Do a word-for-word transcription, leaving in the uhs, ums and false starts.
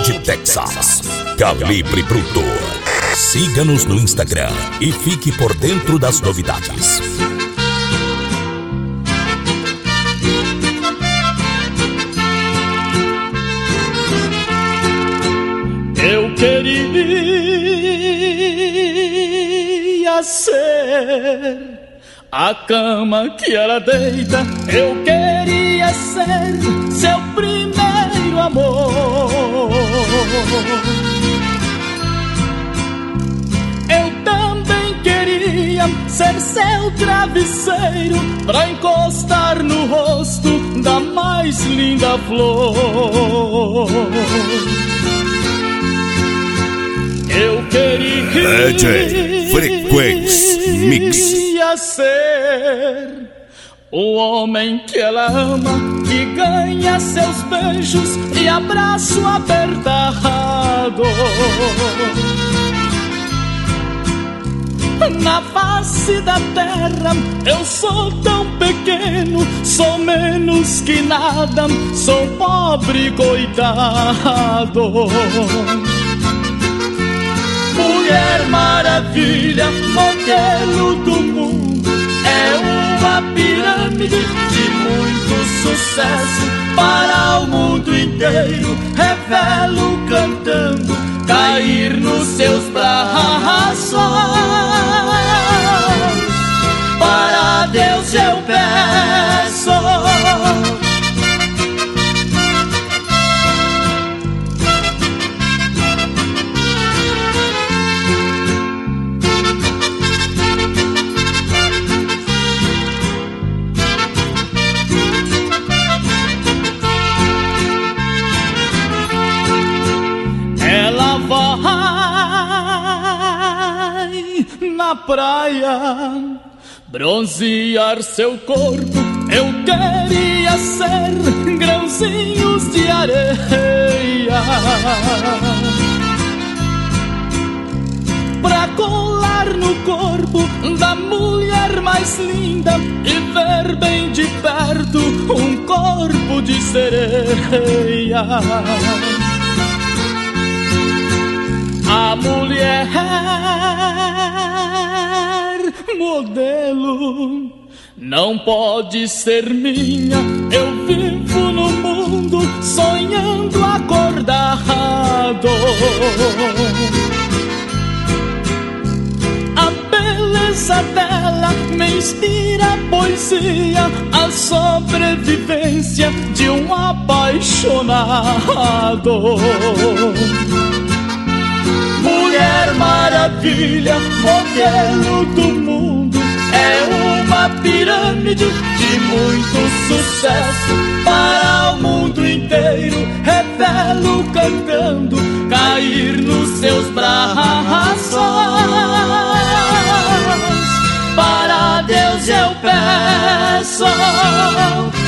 de Texas, Calibre Bruto. Siga-nos no Instagram e fique por dentro das novidades. Eu queria ser a cama que ela deita. Eu queria ser seu primeiro amor. Eu também queria ser seu travesseiro pra encostar no rosto da mais linda flor. Eu queria D J Frequência Mix. ser o homem que ela ama, que ganha seus beijos e abraço apertado. Na face da terra eu sou tão pequeno, sou menos que nada, sou pobre coitado. Mulher maravilha, modelo do mundo, é uma pirâmide de muito sucesso para o mundo inteiro. Revelo cantando, cair nos seus braços. Para Deus eu peço. Na praia bronzear seu corpo, eu queria ser grãozinhos de areia pra colar no corpo da mulher mais linda e ver bem de perto um corpo de sereia. A mulher modelo não pode ser minha. Eu vivo no mundo sonhando acordado. A beleza dela me inspira poesia, a sobrevivência de um apaixonado. Mulher maravilha, modelo do mundo, é uma pirâmide de muito sucesso para o mundo inteiro. Revelo cantando, cair nos seus braços. Para Deus eu peço.